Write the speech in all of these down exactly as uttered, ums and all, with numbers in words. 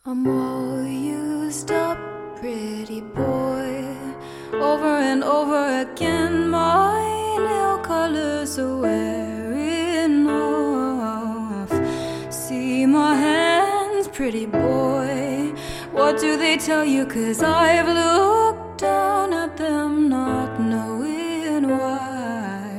I'm all used up, pretty boy. Over and over again, my nail colors are wearing off. See my hands, pretty boy. What do they tell you? 'Cause I've looked down at them, not knowing why.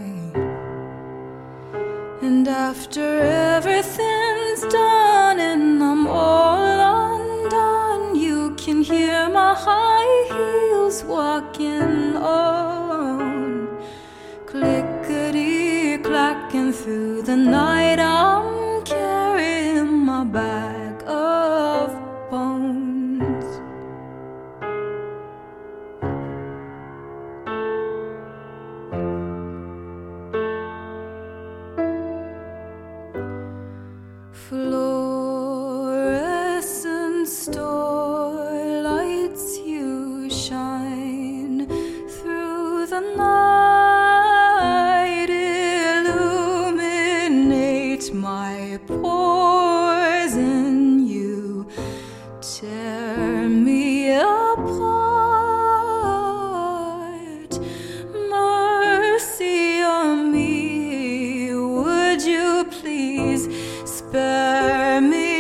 And after everything's done and I'm all undone, you can hear my high heels walking on, clickety-clacking through the night. I'm carrying my bag of bones. Fluorescent starlights, you shine through the night, illuminate my pores, and you tear me apart. Mercy on me, would you please spare me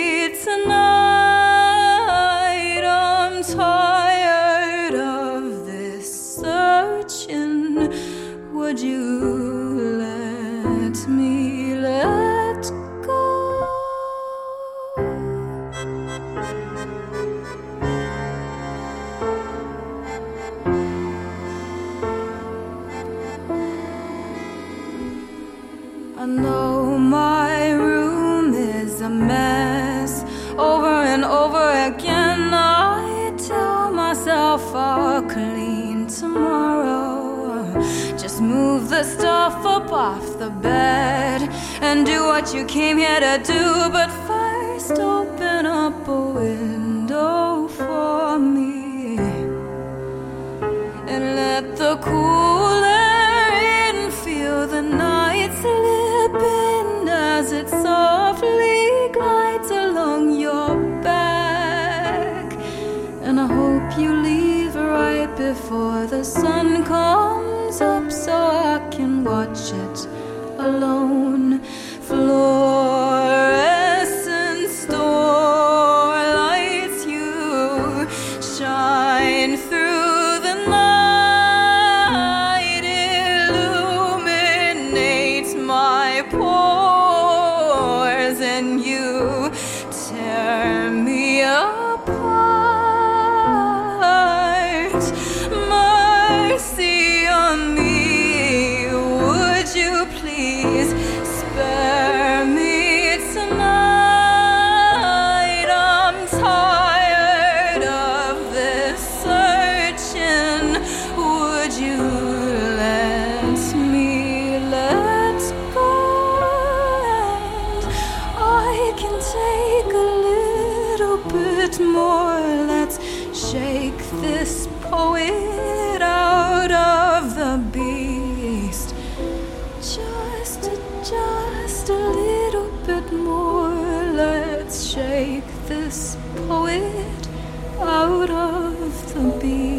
tonight? I'm tired of this searching. Would you let me let go? I know my room is a mess. Over and over again, I tell myself I'll clean tomorrow. Just move the stuff up off the bed and do what you came here to do. But first, open up a window for me and let the cool air in, feel the night slip in as it softly glides along your back. And I hope you leave right before the sun comes up so I can watch it alone. Fluorescent starlights, you shine through the night, illuminate my pores, and you tear me apart. Mercy on me, would you please spare me tonight? I'm tired of this searching. Would you let me let go? And I can take a little bit more. Let's shake this poet out of the beast. Just, just a little bit more. Let's shake this poet out of the beast.